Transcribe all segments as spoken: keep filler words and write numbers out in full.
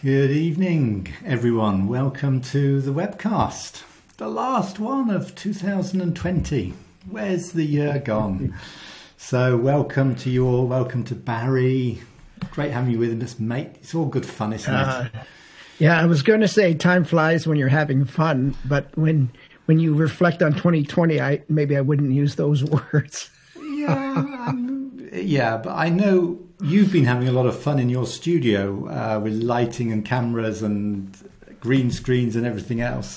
Good evening, everyone. Welcome to the webcast, the last one of two thousand twenty. Where's the year gone? So welcome to you all. Welcome to Barry. Great having you with us, mate. It's all good fun, isn't Uh, it? yeah, I was going to say time flies when you're having fun, but when when you reflect on twenty twenty, I maybe I wouldn't use those words. Yeah, um, yeah, but I know you've been having a lot of fun in your studio uh, with lighting and cameras and green screens and everything else.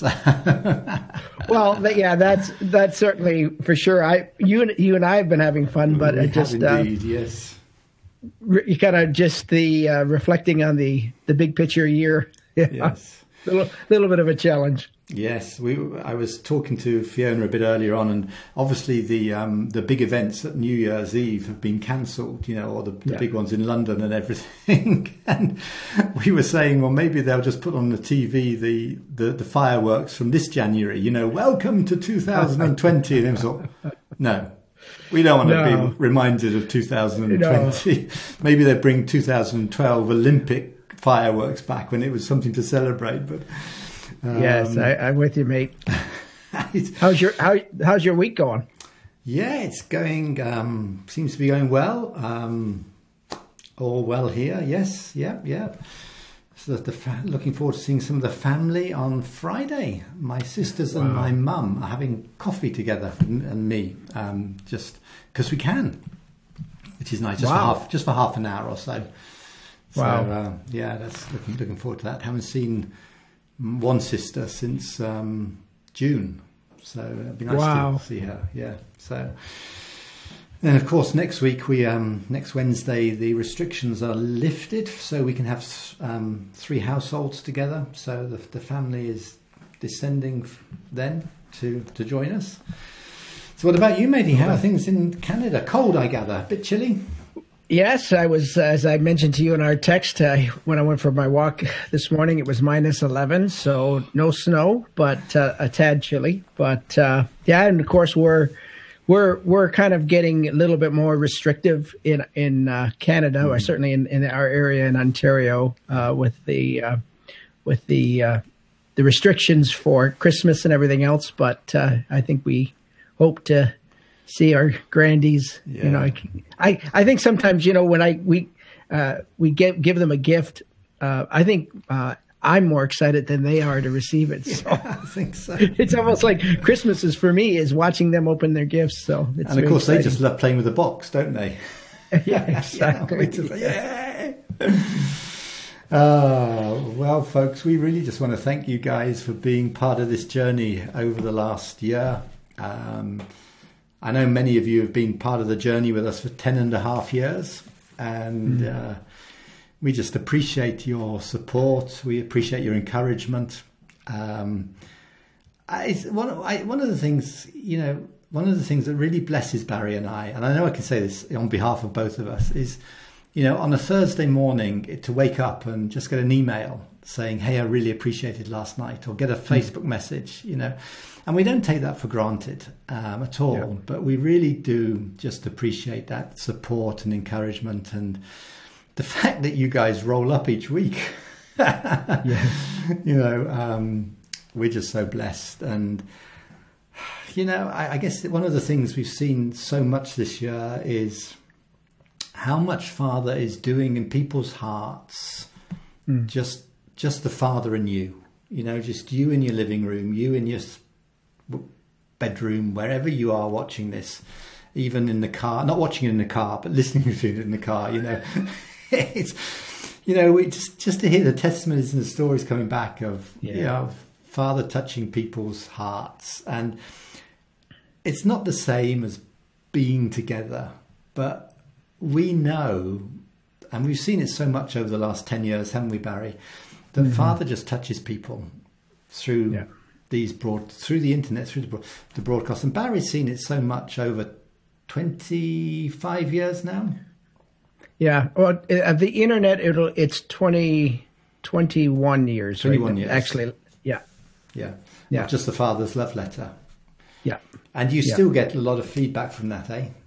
Well, th- yeah, that's that's certainly for sure. I you and you and I have been having fun, but We I have just indeed, uh, yes. re- you kind of just the uh, reflecting on the the big picture year. Yeah, Yes. a little, little bit of a challenge. Yes, we. I was talking to Fiona a bit earlier on, and obviously the um, the big events at New Year's Eve have been cancelled, you know, or the, the Yeah. big ones in London and everything. And we were saying, well, maybe they'll just put on the T V the, the, the fireworks from this January, you know, welcome to two thousand twenty. And I was like, no, we don't want to No. be reminded of two thousand twenty. No. Maybe they bring two thousand twelve Olympic fireworks back when it was something to celebrate, but. Um, Yes, I, I'm with you, mate. How's your how how's your week going? Yeah, it's going. Um, seems to be going well. Um, all well here. Yes, yeah, yeah. So the, the fa- looking forward to seeing some of the family on Friday. My sisters and Wow. my mum are having coffee together, and, and me, um, just because we can, which is nice. Just Wow. for half, just for half an hour or so. So Wow. uh, yeah, that's looking looking forward to that. Haven't seen one sister since um, June, so it'd be nice Wow. to see her. Yeah. So, and of course, next week we um, next Wednesday the restrictions are lifted, so we can have um, three households together. So the the family is descending then to to join us. So, what about you, matey? How are things in Canada? Cold, I gather. A bit chilly. Yes, I was, as I mentioned to you in our text, uh, when I went for my walk this morning, it was minus eleven, so no snow, but uh, a tad chilly. But uh, yeah, and of course we're we're we're kind of getting a little bit more restrictive in in uh, Canada, mm-hmm. or certainly in, in our area in Ontario, uh, with the uh, with the uh, the restrictions for Christmas and everything else. But uh, I think we hope to see our grandies. Yeah. You know, I, I, I think sometimes, you know, when I we uh, we give give them a gift, uh, I think uh, I'm more excited than they are to receive it. So Yeah, I think so. it's almost like Christmas is for me is watching them open their gifts. So it's And of very course, exciting. they just love playing with the box, don't they? Yeah, exactly. Yeah, just, yeah. Uh, well, folks, we really just want to thank you guys for being part of this journey over the last year. Um, I know many of you have been part of the journey with us for ten and a half years, and mm. uh, we just appreciate your support. We appreciate your encouragement. Um, I, one, I, one of the things, you know, one of the things that really blesses Barry and I, and I know I can say this on behalf of both of us, is, you know, on a Thursday morning to wake up and just get an email saying, hey, I really appreciated last night, or get a Facebook mm. message, you know. And we don't take that for granted um, at all, yeah. but we really do just appreciate that support and encouragement, and the fact that you guys roll up each week. Yes. You know, um, we're just so blessed. And, you know, I, I guess one of the things we've seen so much this year is how much Father is doing in people's hearts, mm. just just the Father and you, you know, just you in your living room, you in your bedroom, wherever you are watching this, even in the car, not watching it in the car, but listening to it in the car, you know. It's, you know, we just, just to hear the testimonies and the stories coming back of, yeah. you know, Father touching people's hearts. And it's not the same as being together, but we know, and we've seen it so much over the last ten years, haven't we, Barry, that mm-hmm. Father just touches people through yeah. these broad, through the internet, through the, the broadcast. And Barry's seen it so much over twenty-five years now. Yeah, well, uh, the internet, it'll it's twenty, twenty-one years. twenty-one right? years. Actually, yeah. Yeah. Yeah. Not just the Father's love letter. Yeah. And you yeah. still get a lot of feedback from that, eh?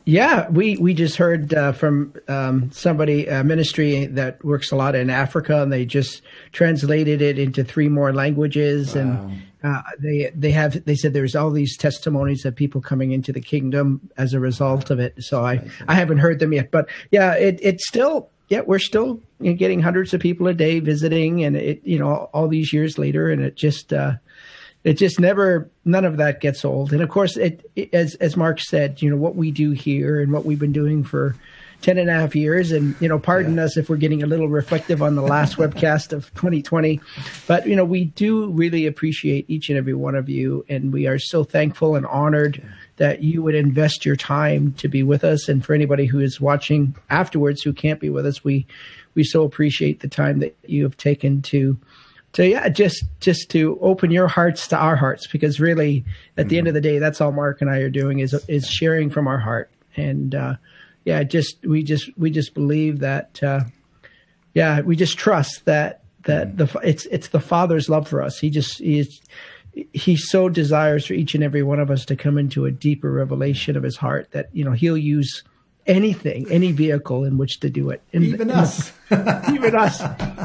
Yeah, we, we just heard uh, from um, somebody, a ministry that works a lot in Africa, and they just translated it into three more languages. Wow. And uh, they they have they said there's all these testimonies of people coming into the kingdom as a result of it. So I, I haven't heard them yet, but yeah, it it's still yeah we're still you know, getting hundreds of people a day visiting, and it you know all, all these years later, and it just. Uh, It just never, none of that gets old. And of course, it, it, as as Mark said, you know, what we do here and what we've been doing for ten and a half years. And, you know, pardon yeah. us if we're getting a little reflective on the last webcast of twenty twenty. But, you know, we do really appreciate each and every one of you. And we are so thankful and honored yeah. that you would invest your time to be with us. And for anybody who is watching afterwards who can't be with us, we, we so appreciate the time that you have taken to So yeah, just just to open your hearts to our hearts, because really, at mm-hmm. the end of the day, that's all Mark and I are doing is is sharing from our heart, and uh, yeah, just we just we just believe that, uh, yeah, we just trust that that mm-hmm. the it's it's the Father's love for us. He just he is, he so desires for each and every one of us to come into a deeper revelation of his heart that you know he'll use anything, any vehicle in which to do it, in, even in us, the, even us.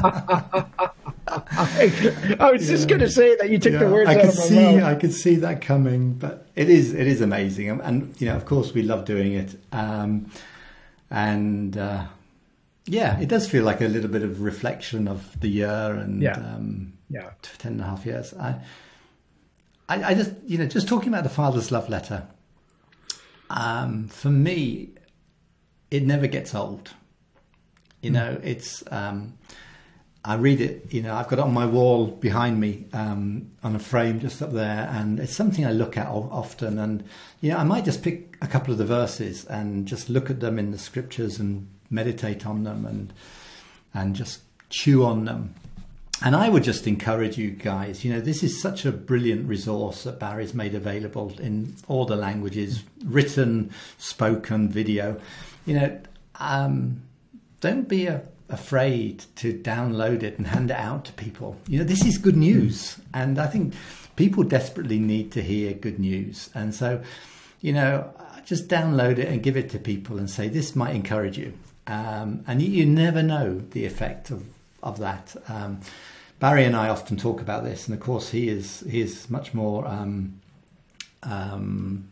I, I was yeah. just going to say that you took yeah, the words I out could of my see, mouth. I could see that coming, but it is it is amazing, and, and you know, of course, we love doing it, um, and uh, yeah, it does feel like a little bit of reflection of the year and yeah. Um, yeah, ten and a half years. I, I, I just you know, just talking about the Father's love letter. Um, for me, it never gets old. You know, it's. Um, I read it, you know, I've got it on my wall behind me um, on a frame just up there, and it's something I look at often. And, you know, I might just pick a couple of the verses and just look at them in the scriptures and meditate on them and and just chew on them. And I would just encourage you guys, you know, this is such a brilliant resource that Barry's made available in all the languages, written, spoken, video. You know, um, don't be a afraid to download it and hand it out to people. You know, this is good news, and I think people desperately need to hear good news. And so, you know, just download it and give it to people and say, this might encourage you. Um, and you, you never know the effect of, of that. Um, Barry and I often talk about this, and of course he is he is much more um, um,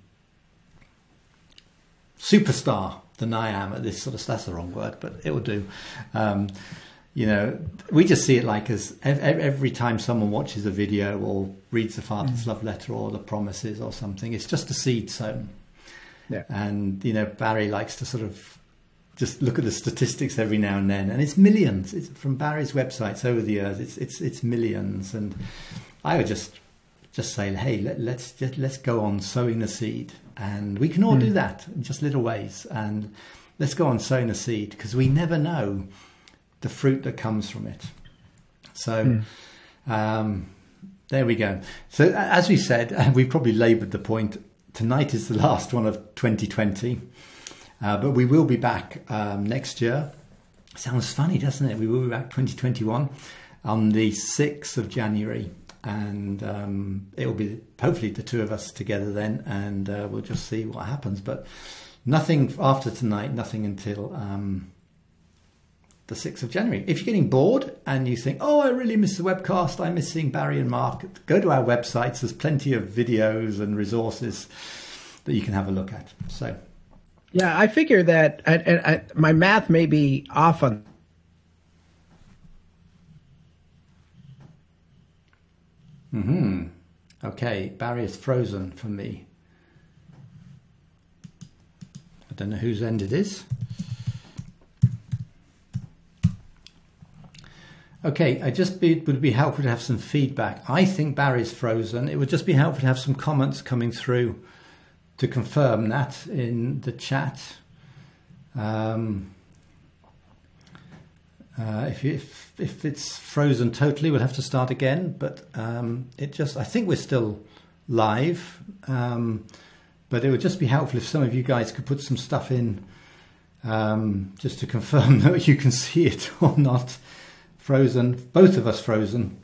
superstar than I am at this sort of, that's the wrong word, but it will do. Um, you know, we just see it like as every time someone watches a video or reads the Father's mm. love letter or the promises or something, it's just a seed sown. Yeah. And, you know, Barry likes to sort of just look at the statistics every now and then, and it's millions. It's from Barry's websites over the years. It's, it's, it's millions. And I would just, just say, hey, let, let's just, let's go on sowing the seed. And we can all mm. do that in just little ways. And let's go on sowing a seed, because we never know the fruit that comes from it. So mm. um, there we go. So as we said, and we probably laboured the point, tonight is the last one of twenty twenty. Uh, but we will be back um, next year. Sounds funny, doesn't it? We will be back twenty twenty-one on the sixth of January. And um, it will be hopefully the two of us together then, and uh, we'll just see what happens. But nothing after tonight, nothing until um, the sixth of January. If you're getting bored and you think, oh, I really miss the webcast, I miss seeing Barry and Mark, go to our websites. There's plenty of videos and resources that you can have a look at. So, yeah, I figure that I, I, I, my math may be off on. Hmm. Okay, Barry is frozen for me. I don't know whose end it is. Okay, I just be, it would be helpful to have some feedback. I think Barry's frozen. It would just be helpful to have some comments coming through to confirm that in the chat. Um, uh, if, if if it's frozen totally, we'll have to start again. But um, it just, I think we're still live. Um, but it would just be helpful if some of you guys could put some stuff in um, just to confirm that you can see it or not. Frozen, both of us frozen.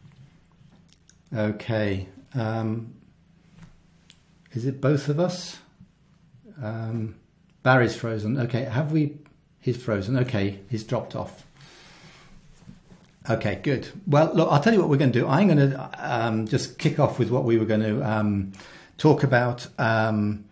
Okay. Um, is it both of us? Um, Barry's frozen. Okay, have we... He's frozen. Okay, he's dropped off. Okay, good. Well, look, I'll tell you what we're going to do. I'm going to um, just kick off with what we were going to um, talk about. Um,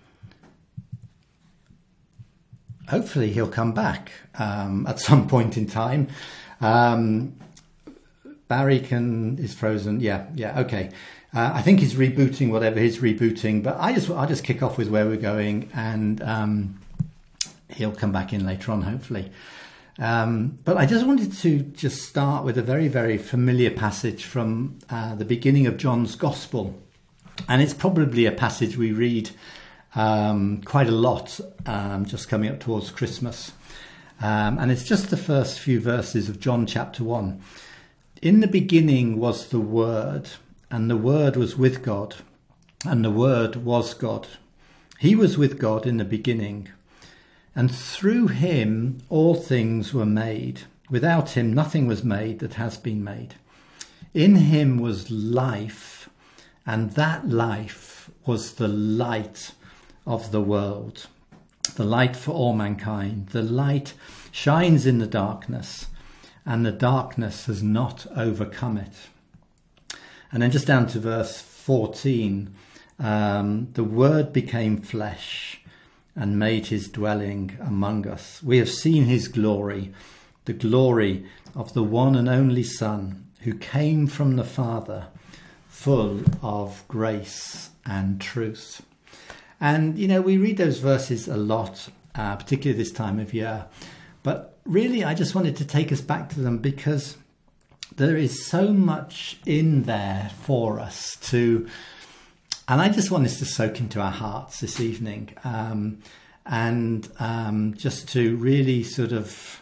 hopefully he'll come back um, at some point in time. Um, Barry can is frozen. Yeah, yeah, okay. Uh, I think he's rebooting whatever he's rebooting, but I just I'll just kick off with where we're going, and um, he'll come back in later on, hopefully. Um, but I just wanted to just start with a very, very familiar passage from uh, the beginning of John's Gospel. And it's probably a passage we read um, quite a lot, um, just coming up towards Christmas. Um, and it's just the first few verses of John chapter one. In the beginning was the Word, and the Word was with God, and the Word was God. He was with God in the beginning. And through him all things were made. Without him nothing was made that has been made. In him was life, and that life was the light of the world. The light for all mankind. The light shines in the darkness, and the darkness has not overcome it. And then just down to verse fourteen. Um, the Word became flesh and made his dwelling among us. We have seen his glory, the glory of the one and only Son, who came from the Father, full of grace and truth. And, you know, we read those verses a lot, uh, particularly this time of year. But really, I just wanted to take us back to them because there is so much in there for us to... And I just want us to soak into our hearts this evening, um, and um, just to really sort of,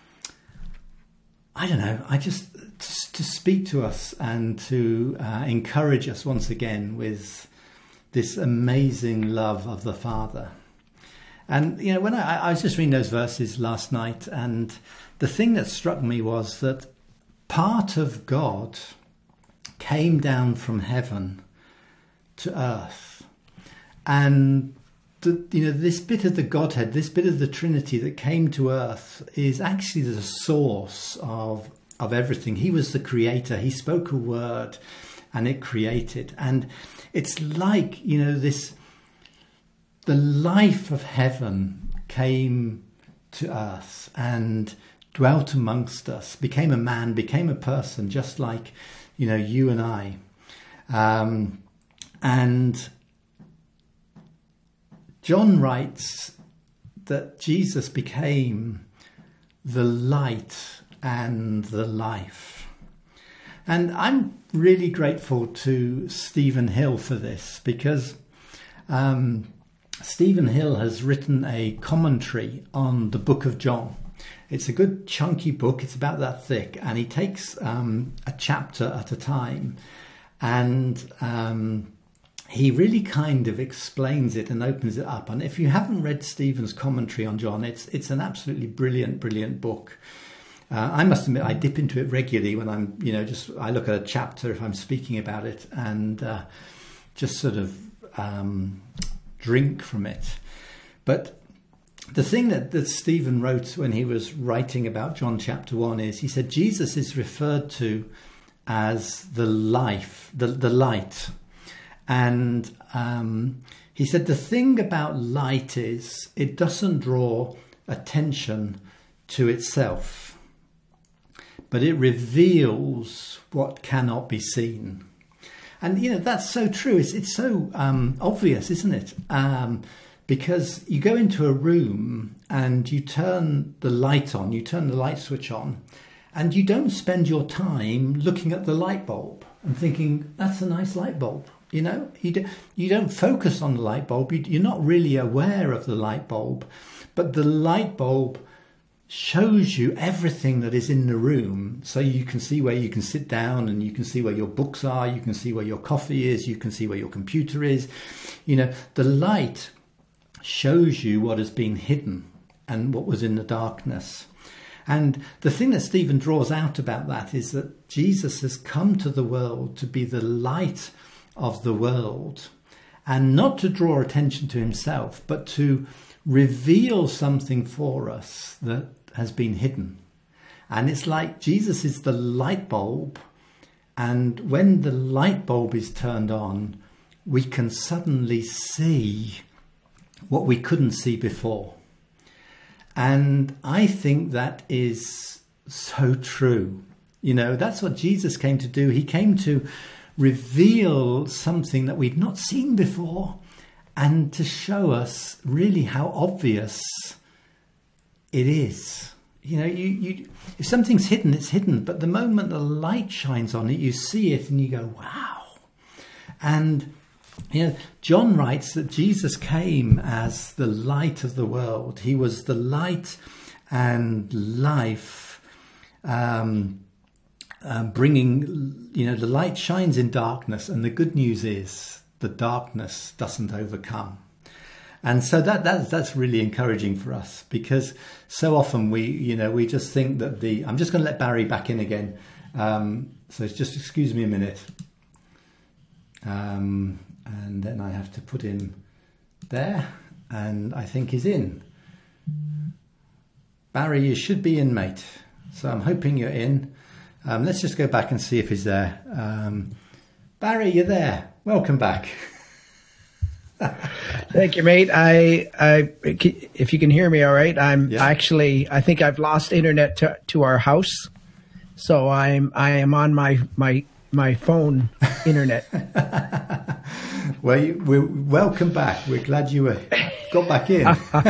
I don't know, I just to, to speak to us and to uh, encourage us once again with this amazing love of the Father. And, you know, when I, I was just reading those verses last night, and the thing that struck me was that part of God came down from heaven to earth, and the, you know, this bit of the Godhead, this bit of the Trinity that came to earth is actually the source of of everything. He was the creator. He spoke a word and it created. And it's like, you know, this, the life of heaven came to earth and dwelt amongst us, became a man, became a person, just like, you know, you and I. Um, And John writes that Jesus became the light and the life. And I'm really grateful to Stephen Hill for this, because um, Stephen Hill has written a commentary on the book of John. It's a good chunky book. It's about that thick. And he takes um, a chapter at a time, and Um, he really kind of explains it and opens it up. And if you haven't read Stephen's commentary on John, it's it's an absolutely brilliant, brilliant book. Uh, I must admit, I dip into it regularly when I'm, you know, just I look at a chapter if I'm speaking about it, and uh, just sort of um, drink from it. But the thing that, that Stephen wrote when he was writing about John chapter one is, he said, Jesus is referred to as the life, the, the light. And um, he said the thing about light is it doesn't draw attention to itself, but it reveals what cannot be seen. And, you know, that's so true. It's, it's so um, obvious, isn't it? Um, because you go into a room and you turn the light on, you turn the light switch on, and you don't spend your time looking at the light bulb and thinking, that's a nice light bulb. You know, you, do, you don't focus on the light bulb. You, you're not really aware of the light bulb. But the light bulb shows you everything that is in the room. So you can see where you can sit down, and you can see where your books are. You can see where your coffee is. You can see where your computer is. You know, the light shows you what has been hidden and what was in the darkness. And the thing that Stephen draws out about that is that Jesus has come to the world to be the light of the world, and not to draw attention to himself, but to reveal something for us that has been hidden. And it's like Jesus is the light bulb, and when the light bulb is turned on, we can suddenly see what we couldn't see before. And I think that is so true. You know, that's what Jesus came to do. He came to reveal something that we'd not seen before, and to show us really how obvious it is. You know, you, you if something's hidden, it's hidden. But the moment the light shines on it, you see it and you go, wow. And, you know, John writes that Jesus came as the light of the world. He was the light and life, um, uh, bringing, you know, the light shines in darkness. And the good news is the darkness doesn't overcome. And so that, that that's really encouraging for us, because so often we, you know, we just think that the, I'm just going to let Barry back in again. Um, so just excuse me a minute. Um, and then I have to put him there, and I think he's in. Barry, you should be in, mate. So I'm hoping you're in. Um, let's just go back and see if he's there. Um, Barry, you're there. Welcome back. Thank you, mate. I, I, if you can hear me all right, I'm yeah. actually, I think I've lost internet to, to our house. So I'm, I am on my, my, my phone internet. Well, you, we're welcome back. We're glad you were, got back in.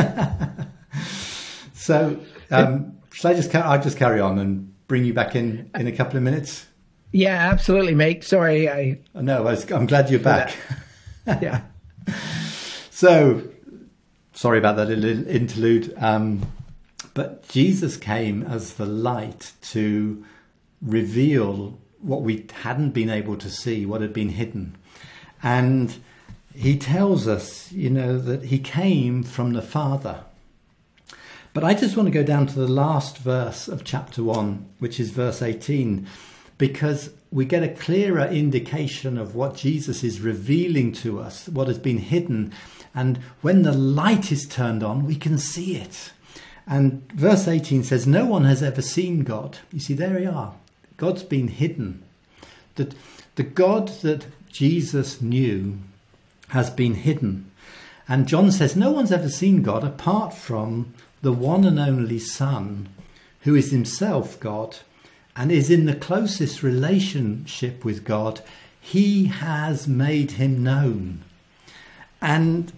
So, um, shall I just, I'll just carry on and bring you back in in a couple of minutes? Yeah, absolutely, mate. Sorry. I, no, I was, I'm glad you're back. Yeah. So, sorry about that little interlude. Um, but Jesus came as the light to reveal what we hadn't been able to see, what had been hidden. And he tells us, you know, that he came from the Father. But I just want to go down to the last verse of chapter one, which is verse eighteen, because we get a clearer indication of what Jesus is revealing to us, what has been hidden. And when the light is turned on, we can see it. And verse eighteen says, no one has ever seen God. You see, there we are. God's been hidden. That the God that Jesus knew has been hidden. And John says, no one's ever seen God apart from the one and only Son, who is himself God and is in the closest relationship with God. He has made him known. And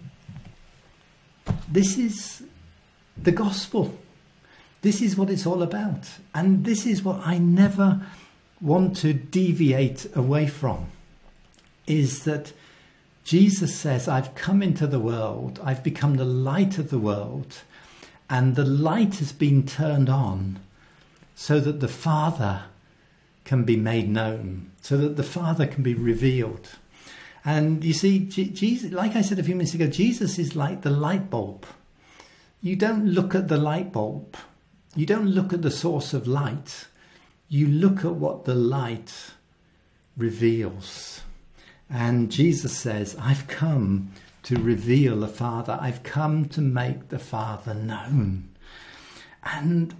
this is the gospel. This is what it's all about. And this is what I never want to deviate away from, is that Jesus says, I've come into the world, I've become the light of the world, and the light has been turned on so that the Father can be made known, so that the Father can be revealed. And you see, Jesus, like I said a few minutes ago, Jesus is like the light bulb. You don't look at the light bulb. You don't look at the source of light. You look at what the light reveals. And Jesus says, I've come to reveal the Father. I've come to make the Father known. And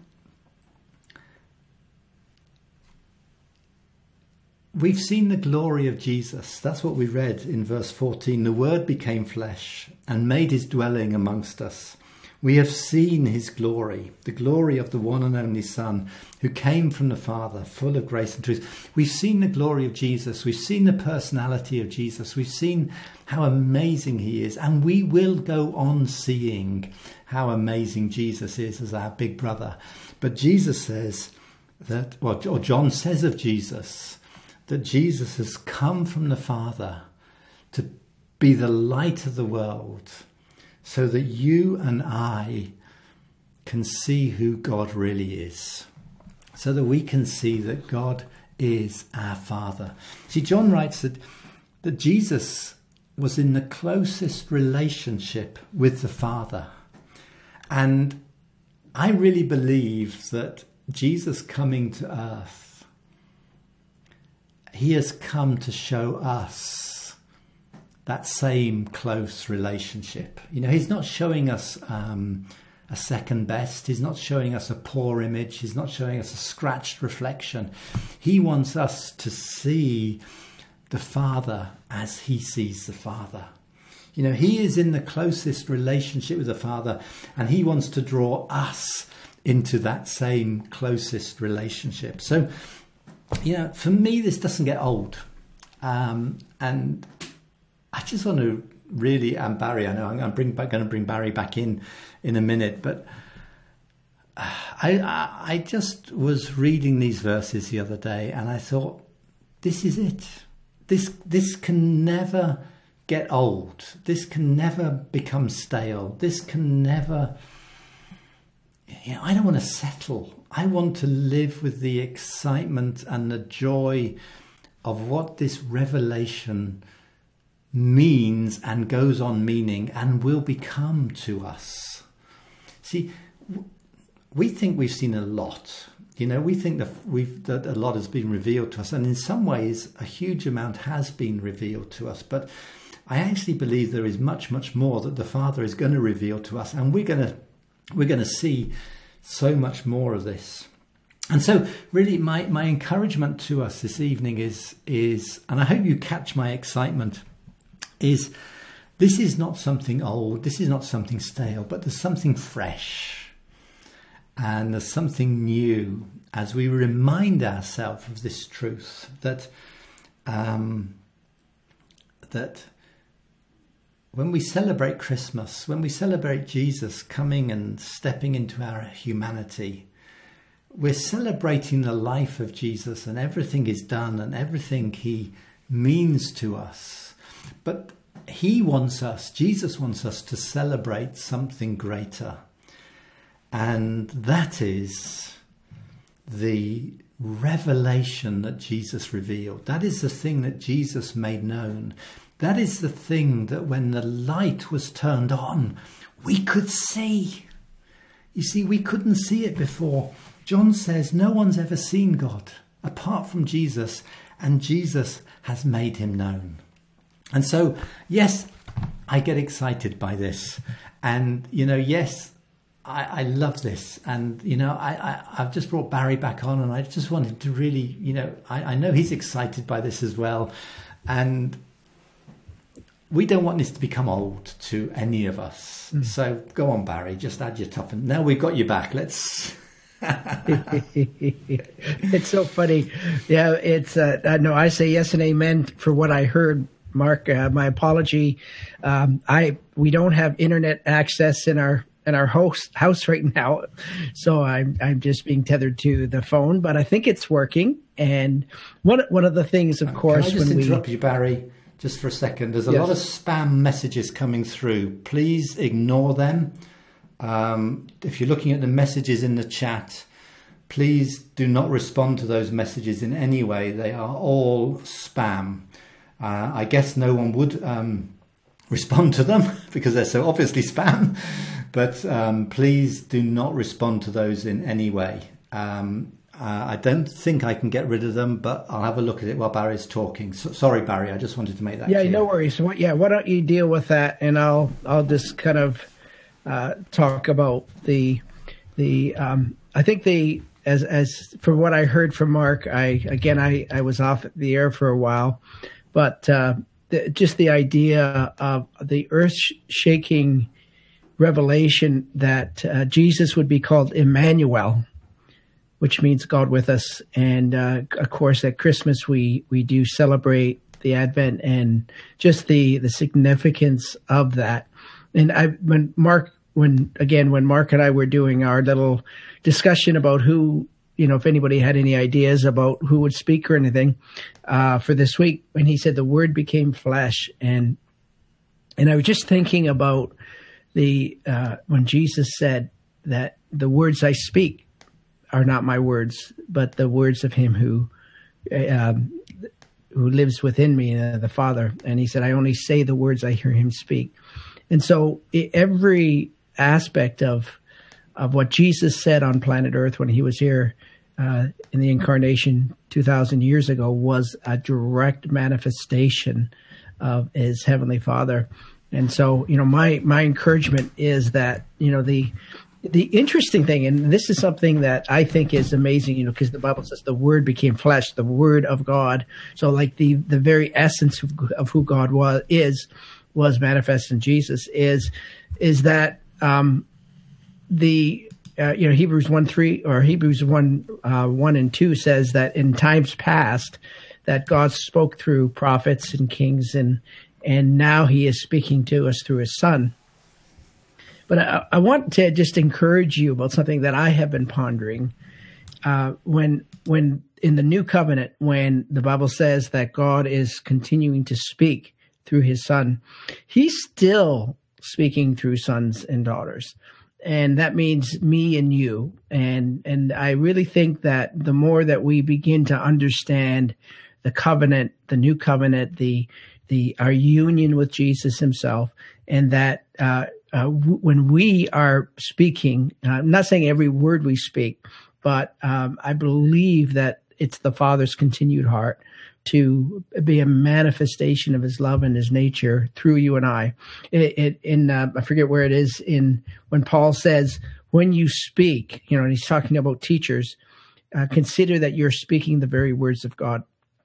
we've seen the glory of Jesus. That's what we read in verse fourteen. The Word became flesh and made his dwelling amongst us. We have seen his glory, the glory of the one and only Son, who came from the Father, full of grace and truth. We've seen the glory of Jesus. We've seen the personality of Jesus. We've seen how amazing he is. And we will go on seeing how amazing Jesus is as our big brother. But Jesus says that, or John says of Jesus, that Jesus has come from the Father to be the light of the world, so that you and I can see who God really is, so that we can see that God is our Father. See, John writes that, that Jesus was in the closest relationship with the Father. And I really believe that Jesus coming to earth, he has come to show us that same close relationship. You know, he's not showing us um, a second best. He's not showing us a poor image. He's not showing us a scratched reflection. He wants us to see the Father as he sees the Father. You know, he is in the closest relationship with the Father, and he wants to draw us into that same closest relationship. So, you know, for me, this doesn't get old. Um, and I just want to really, and Barry, I know I'm going to bring, going to bring Barry back in in a minute, but I, I, I just was reading these verses the other day, and I thought, this is it. This, this can never get old. This can never become stale. This can never, you know, I don't want to settle. I want to live with the excitement and the joy of what this revelation means and goes on meaning and will become to us. See, we think we've seen a lot. You know, we think that we've that a lot has been revealed to us, and in some ways a huge amount has been revealed to us. But I actually believe there is much, much more that the Father is going to reveal to us, and we're going to we're going to see so much more of this. And so, really, my my encouragement to us this evening is is, and I hope you catch my excitement, is this is not something old, this is not something stale, but there's something fresh. And there's something new as we remind ourselves of this truth that um, that when we celebrate Christmas, when we celebrate Jesus coming and stepping into our humanity, we're celebrating the life of Jesus and everything he's done and everything he means to us. But he wants us, Jesus wants us to celebrate something greater. And that is the revelation that Jesus revealed. That is the thing that Jesus made known. That is the thing that when the light was turned on, we could see. You see, we couldn't see it before. John says no one's ever seen God apart from Jesus, and Jesus has made him known. And so, yes, I get excited by this. And, you know, yes, I, I love this, and you know I, I I've just brought Barry back on, and I just wanted to really, you know, I, I know he's excited by this as well, and we don't want this to become old to any of us. Mm. So go on, Barry, just add your top, and now we've got you back. Let's. It's so funny, yeah. It's uh, no, I say yes and amen for what I heard. Mark, uh, my apology. Um, I we don't have internet access in our. in our host house right now. So I'm, I'm just being tethered to the phone, but I think it's working. And one, one of the things, of course, Can I just when interrupt we, you, Barry, just for a second? There's a yes. lot of spam messages coming through. Please ignore them. Um, if you're looking at the messages in the chat, please do not respond to those messages in any way. They are all spam. Uh, I guess no one would um, respond to them because they're so obviously spam. But um, please do not respond to those in any way. Um, uh, I don't think I can get rid of them, but I'll have a look at it while Barry's talking. So, sorry, Barry, I just wanted to make that yeah, clear. no worries. What, yeah, why don't you deal with that, and I'll I'll just kind of uh, talk about the the. Um, I think the as as from what I heard from Mark, I again I, I was off the air for a while, but uh, the, just the idea of the earth shaking revelation that uh, Jesus would be called Emmanuel, which means God with us. And uh, of course, at Christmas, we, we do celebrate the Advent and just the, the significance of that. And I, when Mark, when again, when Mark and I were doing our little discussion about who, you know, if anybody had any ideas about who would speak or anything uh, for this week, when he said the Word became flesh, and and I was just thinking about The uh, when Jesus said that the words I speak are not my words, but the words of him who um, who lives within me, uh, the Father. And he said, I only say the words I hear him speak. And so every aspect of of what Jesus said on planet Earth when he was here uh, in the incarnation two thousand years ago was a direct manifestation of his heavenly Father. And so, you know, my my encouragement is that, you know, the the interesting thing, and this is something that I think is amazing, you know, because the Bible says the Word became flesh, the Word of God. So, like the the very essence of, of who God was is was manifest in Jesus. Is is that um, the uh, you know Hebrews one three or Hebrews one uh, one and two says that in times past that God spoke through prophets and kings and And now he is speaking to us through his Son. But I, I want to just encourage you about something that I have been pondering. Uh, when, when in the New Covenant, when the Bible says that God is continuing to speak through his Son, he's still speaking through sons and daughters. And that means me and you. And, and I really think that the more that we begin to understand the covenant, the New Covenant, the The, our union with Jesus himself, and that uh, uh, w- when we are speaking, uh, I'm not saying every word we speak, but um, I believe that it's the Father's continued heart to be a manifestation of his love and his nature through you and I. It, it in uh, I forget where it is in when Paul says, when you speak, you know, and he's talking about teachers, uh, consider that you're speaking the very words of God.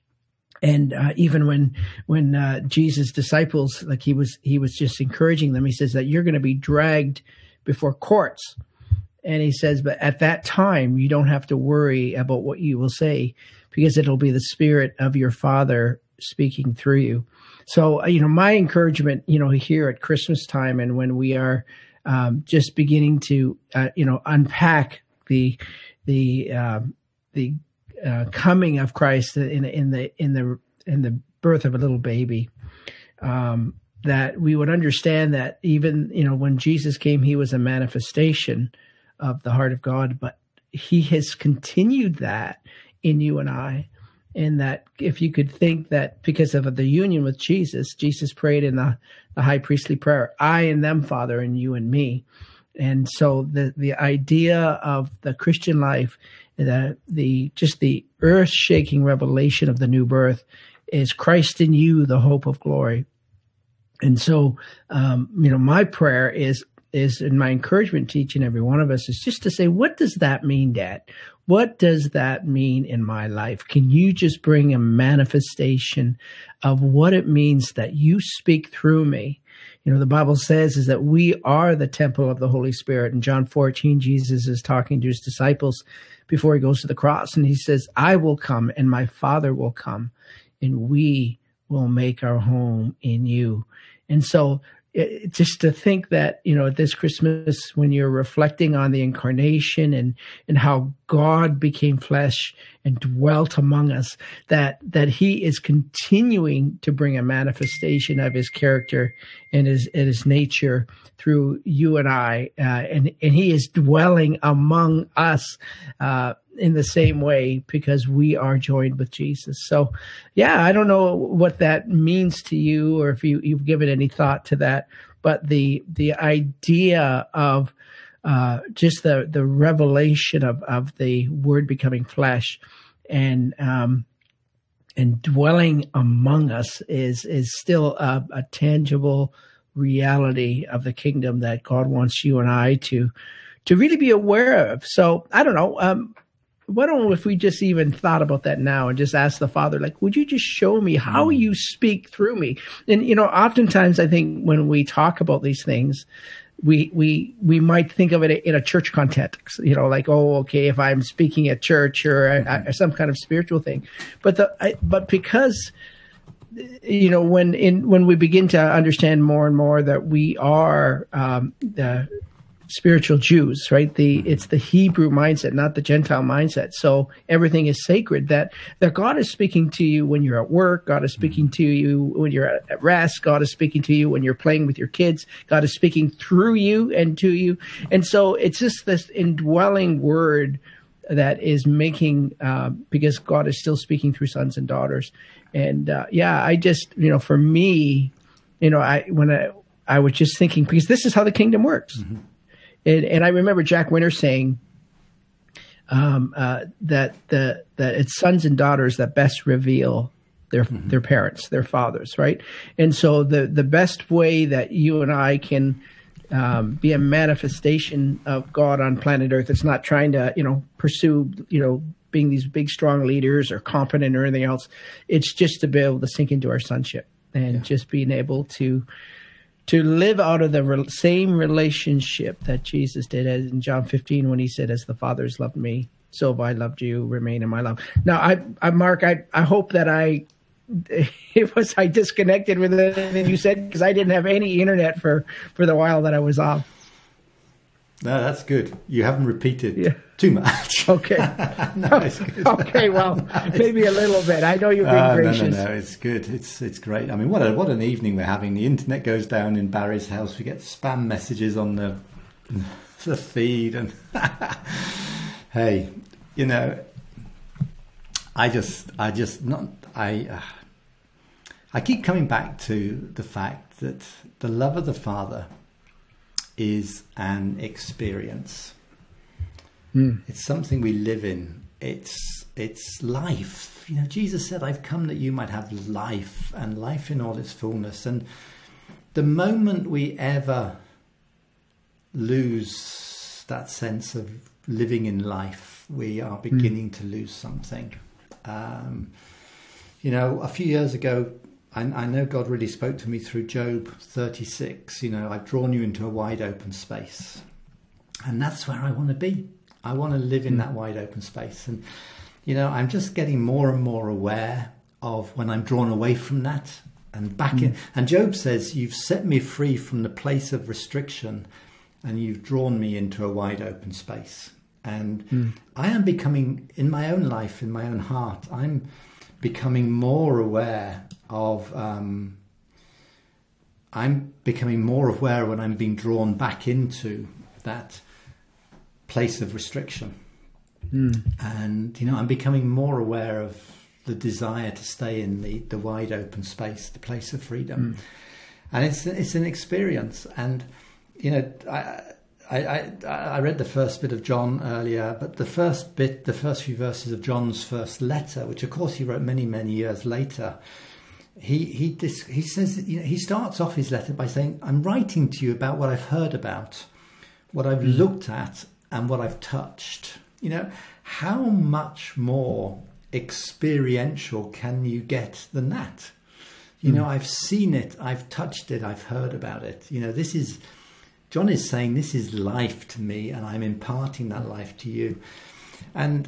And uh, even when when uh, Jesus' disciples, like he was he was just encouraging them, he says that you're going to be dragged before courts. And he says, but at that time, you don't have to worry about what you will say, because it'll be the Spirit of your Father speaking through you. So, you know, my encouragement, you know, here at Christmas time, and when we are um, just beginning to, uh, you know, unpack the the uh, the Uh, coming of Christ in in the in the in the birth of a little baby, um, that we would understand that even, you know, when Jesus came, he was a manifestation of the heart of God, but he has continued that in you and I. And that if you could think that because of the union with Jesus, Jesus prayed in the, the high priestly prayer, I and them, Father, and you and me. And so the, the idea of the Christian life, the the just the earth-shaking revelation of the new birth is Christ in you, the hope of glory. And so, um, you know, my prayer is, is, and my encouragement to each and every one of us is just to say, what does that mean, Dad? What does that mean in my life? Can you just bring a manifestation of what it means that you speak through me? You know, the Bible says is that we are the temple of the Holy Spirit. In John fourteen, Jesus is talking to his disciples before he goes to the cross. And he says, I will come and my Father will come and we will make our home in you. And so it, just to think that, you know, at this Christmas, when you're reflecting on the incarnation and, and how God became flesh and dwelt among us, that, that he is continuing to bring a manifestation of his character and his, and his nature through you and I. Uh, and, and he is dwelling among us, uh, in the same way, because we are joined with Jesus. So, yeah, I don't know what that means to you, or if you, you've given any thought to that, but the the idea of uh, just the the revelation of, of the Word becoming flesh and um, and dwelling among us is is still a, a tangible reality of the kingdom that God wants you and I to to really be aware of. So I don't know. Um, Why don't if we just even thought about that now and just ask the Father, like, would you just show me how you speak through me? And, you know, oftentimes I think when we talk about these things, we we we might think of it in a church context, you know, like, oh, okay, if I'm speaking at church or, or some kind of spiritual thing. But the I, but because, you know, when in when we begin to understand more and more that we are um, the spiritual Jews, right? The it's the Hebrew mindset, not the Gentile mindset. So everything is sacred. That that God is speaking to you when you're at work. God is speaking to you when you're at rest. God is speaking to you when you're playing with your kids. God is speaking through you and to you. And so it's just this indwelling word that is making uh, because God is still speaking through sons and daughters. And uh, yeah, I just you know for me, you know, I when I I was just thinking, because this is how the kingdom works. Mm-hmm. And, and I remember Jack Winter saying um, uh, that the that it's sons and daughters that best reveal their mm-hmm. their parents, their fathers, right? And so the the best way that you and I can um, be a manifestation of God on planet Earth, it's not trying to, you know, pursue, you know, being these big, strong leaders or competent or anything else. It's just to be able to sink into our sonship and yeah. just being able to to live out of the re- same relationship that Jesus did as in John fifteen when he said, as the Father has loved me, so have I loved you, remain in my love. Now, I, I Mark, I, I hope that I, it was, I disconnected with anything you said because I didn't have any internet for, for the while that I was off. No, that's good. You haven't repeated yeah. too much. Okay. No, it's good. Okay, well, maybe a little bit. I know you're being uh, gracious. No, no, no, it's good. It's it's great. I mean, what a, what an evening we're having. The internet goes down in Barry's house. We get spam messages on the the feed, and hey, you know, I just, I just not, I, uh, I keep coming back to the fact that the love of the Father is an experience. Mm. It's something we live in. It's it's life. You know, Jesus said, "I've come that you might have life, and life in all its fullness." And the moment we ever lose that sense of living in life, we are beginning mm. to lose something. Um, you know, a few years ago, I, I know God really spoke to me through Job thirty-six. You know, I've drawn you into a wide open space. And that's where I want to be. I want to live in mm. that wide open space. And, you know, I'm just getting more and more aware of when I'm drawn away from that and back mm. in. And Job says, you've set me free from the place of restriction and you've drawn me into a wide open space. And mm. I am becoming, in my own life, in my own heart, I'm becoming more aware of, um, I'm becoming more aware when I'm being drawn back into that place of restriction. Mm. And, you know, I'm becoming more aware of the desire to stay in the, the wide open space, the place of freedom. Mm. And it's it's an experience. And, you know, I, I, I, I read the first bit of John earlier, but the first bit, the first few verses of John's first letter, which of course he wrote many, many years later, he he he says, you know, he starts off his letter by saying, I'm writing to you about what I've heard about, what I've mm. looked at, and what I've touched. You know, how much more experiential can you get than that? You mm. know, I've seen it, I've touched it, I've heard about it. You know, this is, John is saying, this is life to me, and I'm imparting that life to you. And,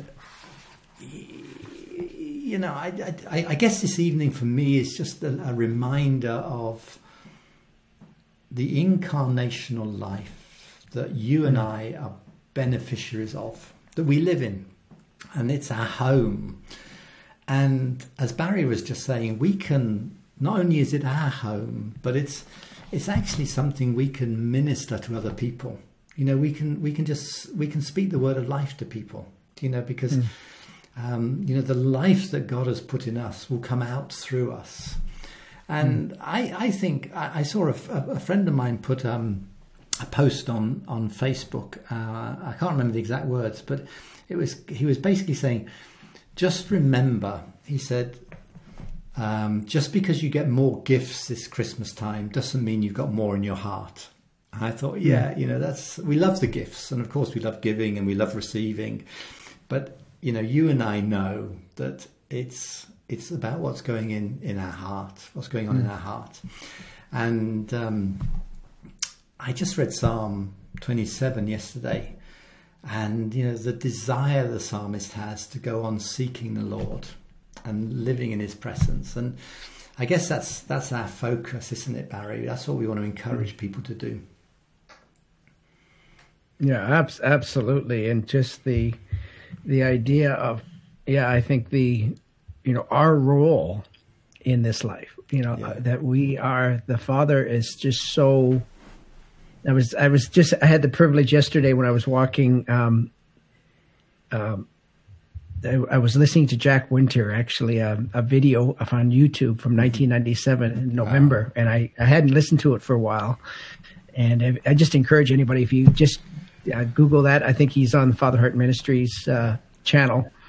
you know, I, I, I guess this evening for me is just a, a reminder of the incarnational life that you and I are beneficiaries of, that we live in, and it's our home. And as Barry was just saying, we can, not only is it our home, but it's it's actually something we can minister to other people. You know, we can we can just we can speak the word of life to people, you know, because mm. um, you know, the life that God has put in us will come out through us. And mm. I, I think I, I saw a, a friend of mine put um a post on on Facebook. Uh, I can't remember the exact words, but it was he was basically saying, just remember, he said, um, just because you get more gifts this Christmas time doesn't mean you've got more in your heart. And I thought, yeah, you know, that's, we love the gifts, and of course we love giving and we love receiving, but you know, you and I know that it's it's about what's going in in our heart, what's going on mm. in our heart. And um I just read Psalm twenty-seven yesterday, and you know, the desire the psalmist has to go on seeking the Lord and living in his presence. And I guess that's that's our focus, isn't it, Barry? That's what we want to encourage people to do. Yeah, ab- absolutely. And just the the idea of, yeah, I think the, you know, our role in this life, you know, yeah. uh, that we are, the Father is just so, I was, I was just, I had the privilege yesterday when I was walking, um, um, I, I was listening to Jack Winter, actually, a, a video of on YouTube from nineteen ninety-seven in November. Wow. And I, I hadn't listened to it for a while. And I, I just encourage anybody, if you just uh, Google that, I think he's on the Father Heart Ministries uh, channel.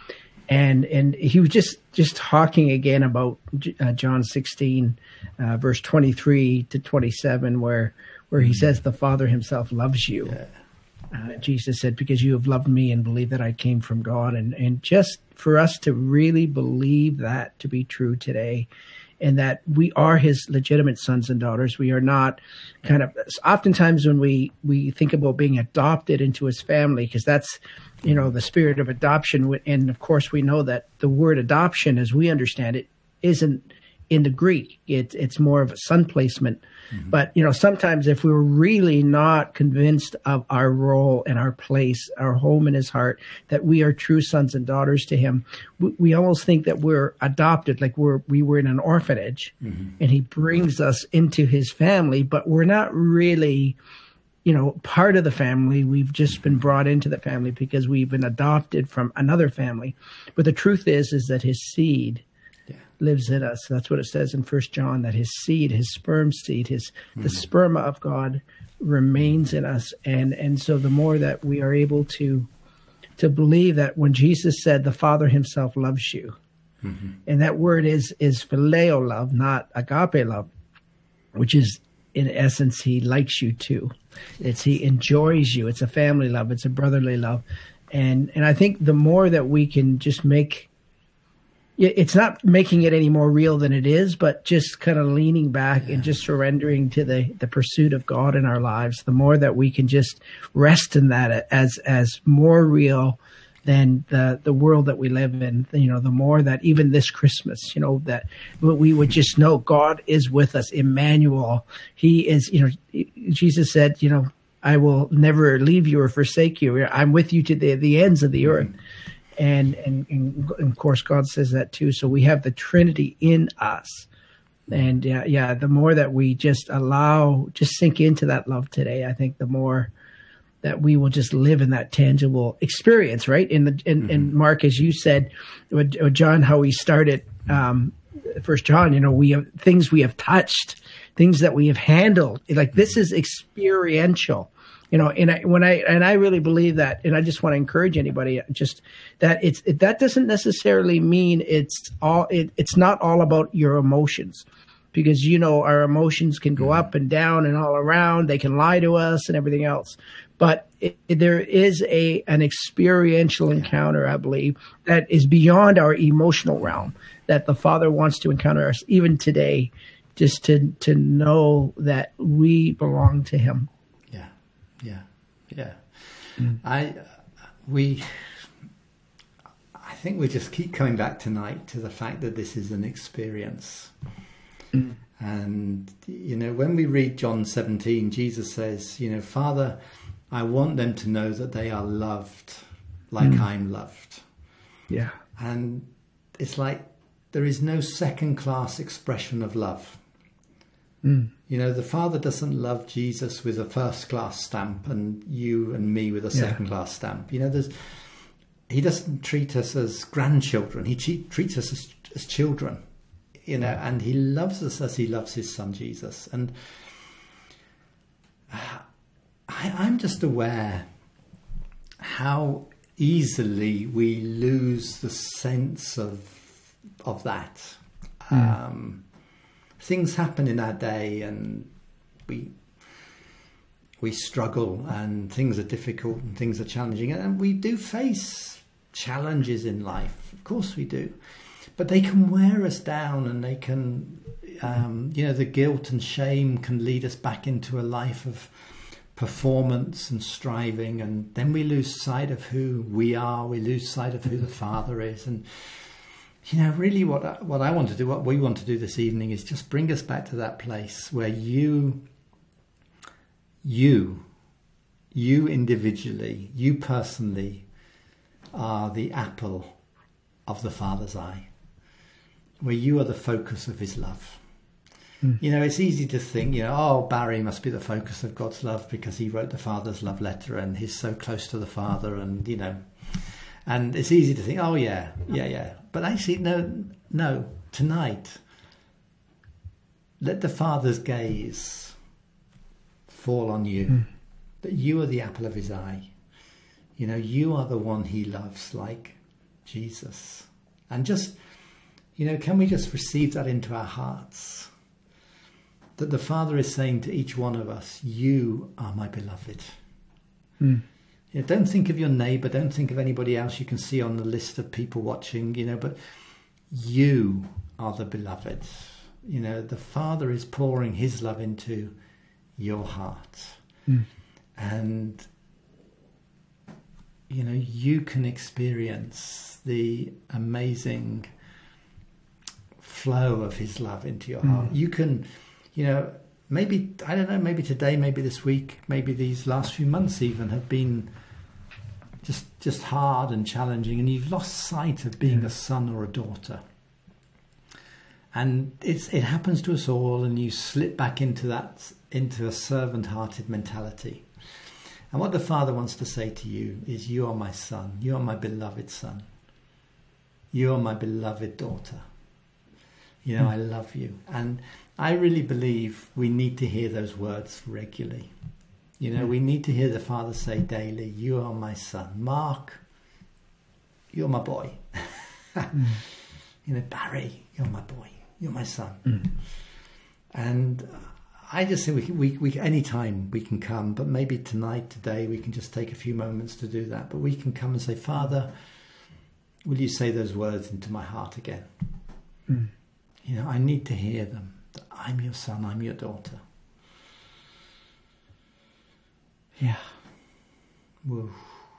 And and he was just, just talking again about uh, John sixteen, uh, verse twenty-three to twenty-seven, where where he says the Father himself loves you. Yeah. Uh, Jesus said, because you have loved me and believe that I came from God. And, and just for us to really believe that to be true today, and that we are his legitimate sons and daughters. We are not kind of, oftentimes when we, we think about being adopted into his family, because that's, you know, the spirit of adoption. And of course, we know that the word adoption, as we understand it, isn't in the Greek. It, it's more of a son placement. Mm-hmm. But, you know, sometimes if we're really not convinced of our role and our place, our home in his heart, that we are true sons and daughters to him, we, we almost think that we're adopted, like we're, we were in an orphanage, mm-hmm. and he brings us into his family, but we're not really, you know, part of the family. We've just been brought into the family because we've been adopted from another family. But the truth is, is that his seed lives in us. That's what it says in First John, that his seed, his sperm seed, his mm-hmm. the sperma of God remains in us. And and so the more that we are able to to believe that when Jesus said the Father himself loves you, mm-hmm. and that word is is phileo love, not agape love, which is in essence he likes you too. It's he enjoys you. It's a family love. It's a brotherly love. And and I think the more that we can just make, it's not making it any more real than it is, but just kind of leaning back yeah. and just surrendering to the, the pursuit of God in our lives. The more that we can just rest in that as as more real than the the world that we live in, you know, the more that even this Christmas, you know, that we would just know God is with us, Emmanuel. He is, you know, Jesus said, you know, I will never leave you or forsake you. I'm with you to the, the ends of the mm-hmm. earth. And, and and of course, God says that too. So we have the Trinity in us. And yeah, yeah, the more that we just allow, just sink into that love today, I think the more that we will just live in that tangible experience, right? In the in, mm-hmm. in Mark, as you said, with, with John, how he started um, First John, you know, we have things we have touched, things that we have handled. Like this is experiential. You know, and I, when I and I really believe that, and I just want to encourage anybody, just that it's it, that doesn't necessarily mean it's all it, it's not all about your emotions, because you know our emotions can go up and down and all around. They can lie to us and everything else, but it, it, there is a an experiential encounter, I believe, that is beyond our emotional realm, that the Father wants to encounter us even today, just to to know that we belong to Him. Yeah, yeah. Mm. I we I think we just keep coming back tonight to the fact that this is an experience. Mm. And you know, when we read John seventeen, Jesus says, you know, Father, I want them to know that they are loved like mm. I'm loved. Yeah. And it's like there is no second class expression of love. Mm. You know, the Father doesn't love Jesus with a first class stamp and you and me with a second yeah. class stamp. You know, there's he doesn't treat us as grandchildren. He treats us as, as children, you know, and he loves us as he loves his son, Jesus. And I, I'm just aware how easily we lose the sense of, of that. Mm. Um, Things happen in our day and we we struggle and things are difficult and things are challenging. And we do face challenges in life. Of course we do. But they can wear us down and they can, um, you know, the guilt and shame can lead us back into a life of performance and striving. And then we lose sight of who we are. We lose sight of who the Father is. And you know, really what I, what I want to do, what we want to do this evening is just bring us back to that place where you, you, you individually, you personally are the apple of the Father's eye, where you are the focus of his love. Mm. You know, it's easy to think, you know, oh, Barry must be the focus of God's love because he wrote the Father's love letter and he's so close to the Father and, you know, and it's easy to think, oh, yeah, yeah, yeah. But actually, no, no. Tonight, let the Father's gaze fall on you. Mm. That you are the apple of his eye. You know, you are the one he loves like Jesus. And just, you know, can we just receive that into our hearts? That the Father is saying to each one of us, you are my beloved. Mm. You know, don't think of your neighbour, don't think of anybody else you can see on the list of people watching, you know, but you are the beloved. You know, the Father is pouring his love into your heart. Mm. And, you know, you can experience the amazing flow of his love into your mm. heart. You can, you know, maybe, I don't know, maybe today, maybe this week, maybe these last few months even have been just just hard and challenging, and you've lost sight of being a son or a daughter. And it's, it happens to us all, and you slip back into that, into a servant-hearted mentality. And what the Father wants to say to you is, you are my son, you are my beloved son, you are my beloved daughter. You know, mm. I love you. And I really believe we need to hear those words regularly. You know, mm. we need to hear the Father say daily, you are my son. Mark, you're my boy. mm. You know, Barry, you're my boy. You're my son. Mm. And I just think we, we, we, any time we can come, but maybe tonight, today, we can just take a few moments to do that. But we can come and say, Father, will you say those words into my heart again? Mm. You know, I need to hear them. That I'm your son, I'm your daughter. Yeah. Whoa.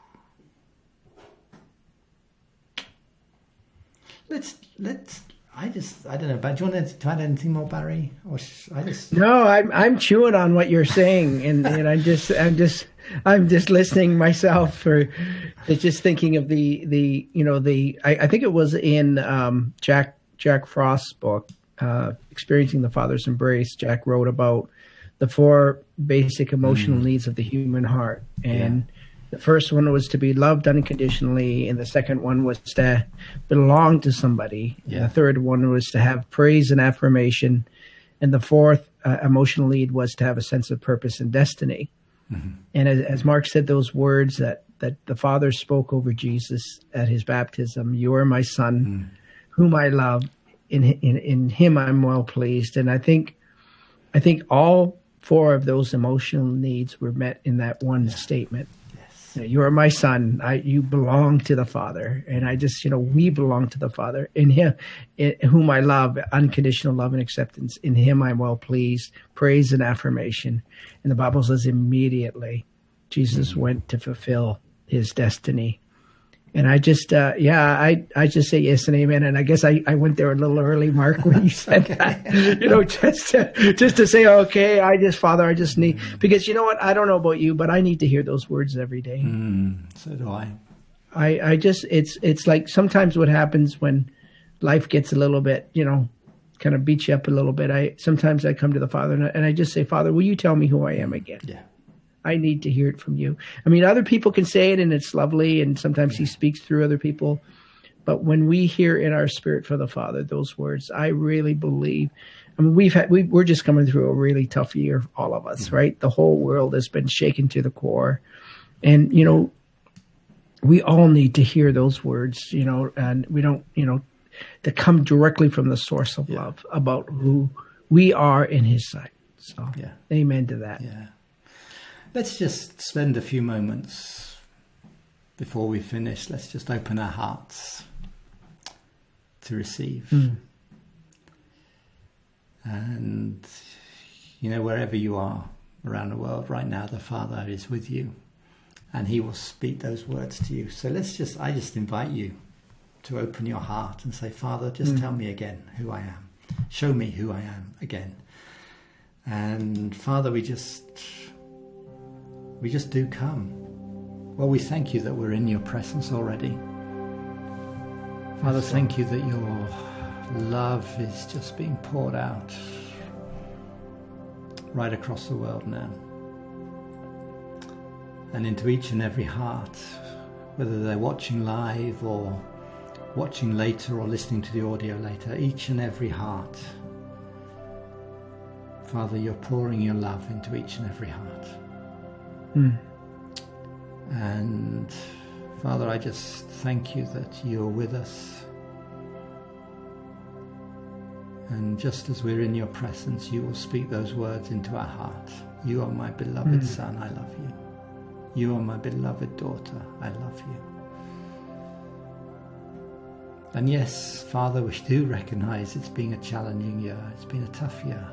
Let's, let's, I just, I don't know, but do you want to add anything more, Barry? Or sh- I just... No, I'm, I'm chewing on what you're saying, and, and I'm just, I'm just, I'm just listening myself for, it's just thinking of the, the, you know, the, I, I think it was in um, Jack, Jack Frost's book, uh, Experiencing the Father's Embrace. Jack wrote about the four basic emotional mm. needs of the human heart. And yeah. the first one was to be loved unconditionally, and the second one was to belong to somebody. Yeah. And the third one was to have praise and affirmation. And the fourth uh, emotional need was to have a sense of purpose and destiny. Mm-hmm. And as, as Mark said, those words that, that the Father spoke over Jesus at his baptism, you are my son, mm. whom I love. In, in in him I'm well pleased. And I think I think all four of those emotional needs were met in that one yeah. statement. Yes. You are my son. I you belong to the Father. And I just, you know, we belong to the Father. In him, in whom I love, unconditional love and acceptance. In him I'm well pleased, praise and affirmation. And the Bible says immediately Jesus mm-hmm. went to fulfill his destiny. And I just, uh, yeah, I, I just say yes and amen. And I guess I, I went there a little early, Mark, when you said that, you know, just to, just to say, okay, I just, Father, I just need, because you know what? I don't know about you, but I need to hear those words every day. Mm, so do I. I, I just, it's, it's like sometimes what happens when life gets a little bit, you know, kind of beats you up a little bit. I, sometimes I come to the Father and I, and I just say, Father, will you tell me who I am again? Yeah. I need to hear it from you. I mean, other people can say it and it's lovely, and sometimes yeah. he speaks through other people. But when we hear in our spirit for the Father those words, I really believe. I mean, we've had we, we're just coming through a really tough year, all of us, mm-hmm. right? The whole world has been shaken to the core, and you know, we all need to hear those words, you know, and we don't, you know, that come directly from the source of yeah. love about who we are in His sight. So, yeah. amen to that. Yeah. Let's just spend a few moments before we finish. Let's just open our hearts to receive. Mm. And, you know, wherever you are around the world right now, the Father is with you and He will speak those words to you. So let's just, I just invite you to open your heart and say, Father, just mm. tell me again who I am. Show me who I am again. And Father, we just... We just do come. Well, we thank you that we're in your presence already. Father, thank you that your love is just being poured out right across the world now. And into each and every heart, whether they're watching live or watching later or listening to the audio later, each and every heart. Father, you're pouring your love into each and every heart. Mm. And Father, I just thank you that you're with us. And just as we're in your presence, you will speak those words into our heart. You are my beloved mm. son, I love you. You are my beloved daughter, I love you. And yes, Father, we do recognize it's been a challenging year. It's been a tough year.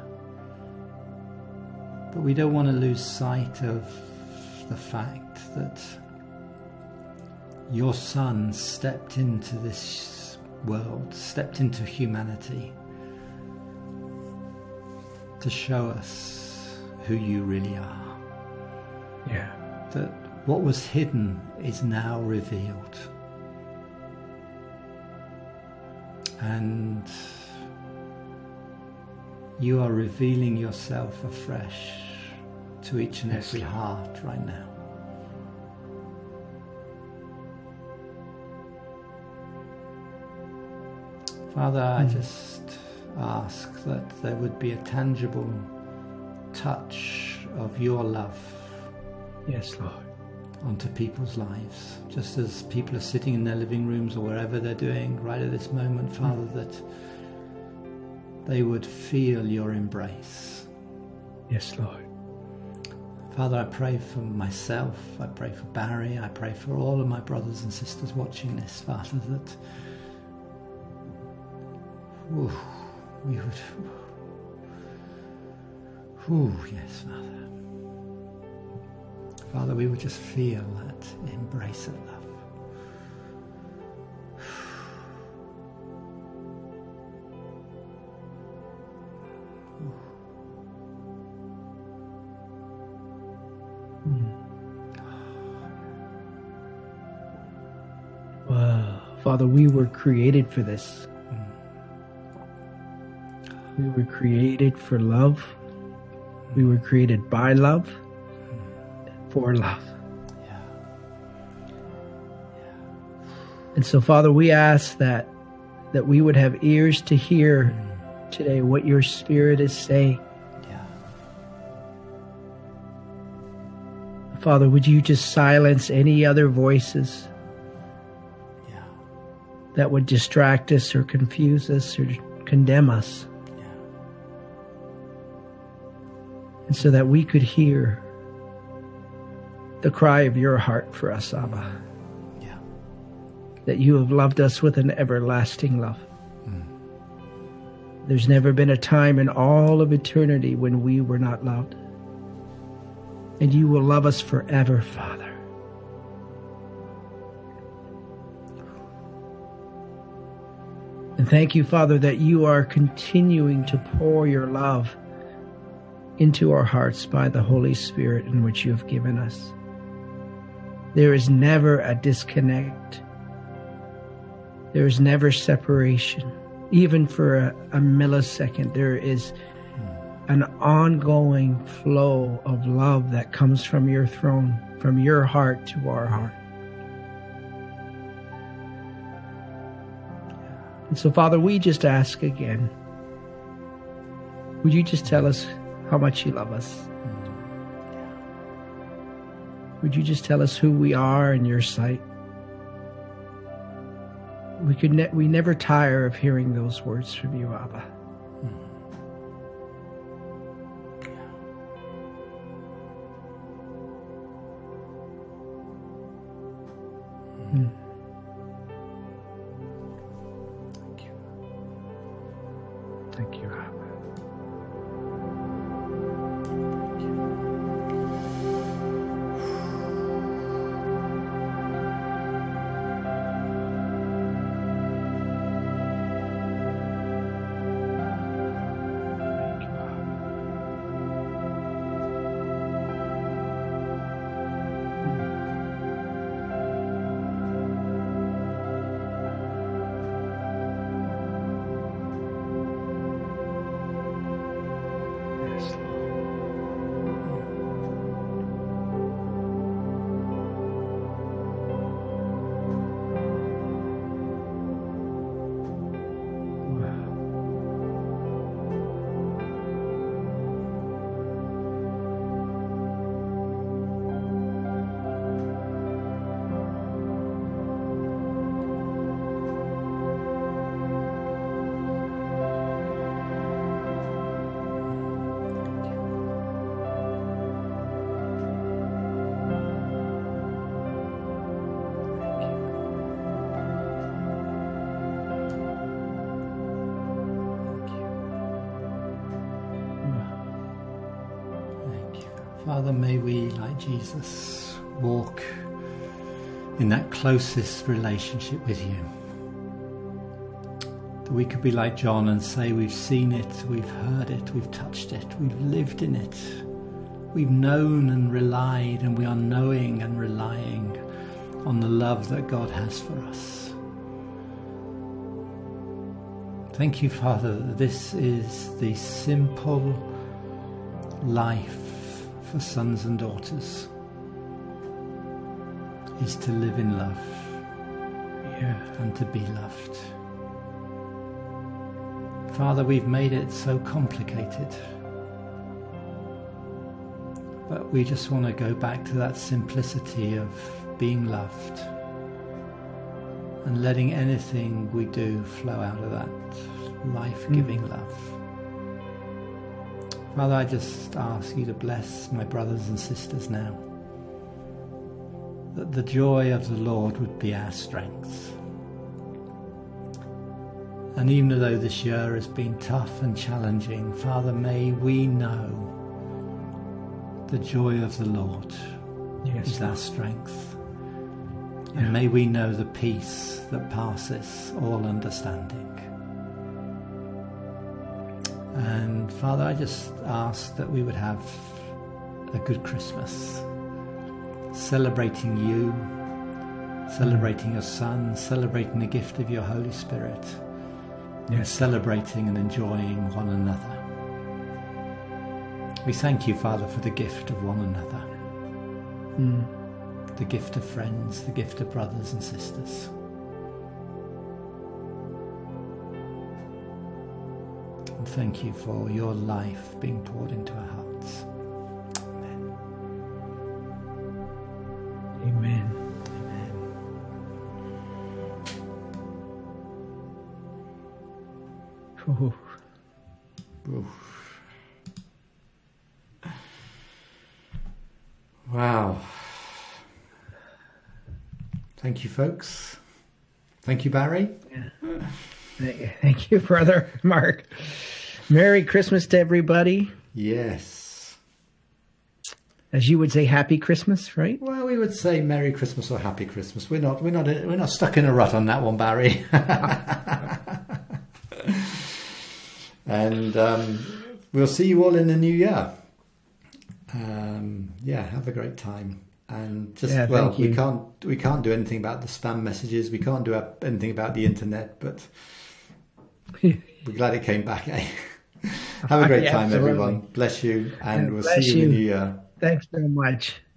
But we don't want to lose sight of the fact that your Son stepped into this world, stepped into humanity to show us who you really are. Yeah. That what was hidden is now revealed. And you are revealing yourself afresh to each and every heart right now. Father, mm. I just ask that there would be a tangible touch of your love. Yes, Lord. Onto people's lives, just as people are sitting in their living rooms or wherever they're doing right at this moment, Father, mm. that they would feel your embrace. Yes, Lord. Father, I pray for myself, I pray for Barry, I pray for all of my brothers and sisters watching this, Father, that whew, we would, whew, yes, Father. Father, we would just feel that embrace of love. Wow. Father, we were created for this. We were created for love. We were created by love. For love. Yeah. Yeah. And so, Father, we ask that that we would have ears to hear mm. today what your Spirit is saying. Yeah. Father, would you just silence any other voices yeah. that would distract us or confuse us or condemn us? Yeah. And so that we could hear the cry of your heart for us, Abba. Yeah. That you have loved us with an everlasting love. Mm. There's never been a time in all of eternity when we were not loved. And you will love us forever, Father. And thank you, Father, that you are continuing to pour your love into our hearts by the Holy Spirit in which you have given us. There is never a disconnect. There is never separation. Even for a, a millisecond, there is an ongoing flow of love that comes from your throne, from your heart to our heart. And so, Father, we just ask again, would you just tell us how much you love us? Would you just tell us who we are in your sight? We could ne- we never tire of hearing those words from you, Abba. Mm. Thank you. Thank you, Abba. Father, may we, like Jesus, walk in that closest relationship with you. That we could be like John and say we've seen it, we've heard it, we've touched it, we've lived in it. We've known and relied, and we are knowing and relying on the love that God has for us. Thank you, Father, that this is the simple life for sons and daughters, is to live in love, yeah, and to be loved. Father, we've made it so complicated, but we just want to go back to that simplicity of being loved and letting anything we do flow out of that life-giving mm. love. Father, I just ask you to bless my brothers and sisters now, that the joy of the Lord would be our strength. And even though this year has been tough and challenging, Father, may we know the joy of the Lord yes. is our strength. Yeah. And may we know the peace that passes all understanding. And Father, I just ask that we would have a good Christmas, celebrating you, celebrating your Son, celebrating the gift of your Holy Spirit, yes. and celebrating and enjoying one another. We thank you, Father, for the gift of one another, mm. the gift of friends, the gift of brothers and sisters. And thank you for your life being poured into our hearts. Amen. Amen. Amen. Ooh. Ooh. Wow. Thank you, folks. Thank you, Barry. Yeah. Thank you, brother Mark. Merry Christmas to everybody. Yes. As you would say, Happy Christmas, right? Well, we would say Merry Christmas or Happy Christmas. We're not, we're not, we're not stuck in a rut on that one, Barry. And um, we'll see you all in the new year. Um, yeah, have a great time. And just yeah, well, we can't we can't do anything about the spam messages. We can't do anything about the internet, but we're glad it came back. Eh? Have a great yeah, time, absolutely. Everyone. Bless you, and we'll Bless see you, you in the new year. Thanks so much.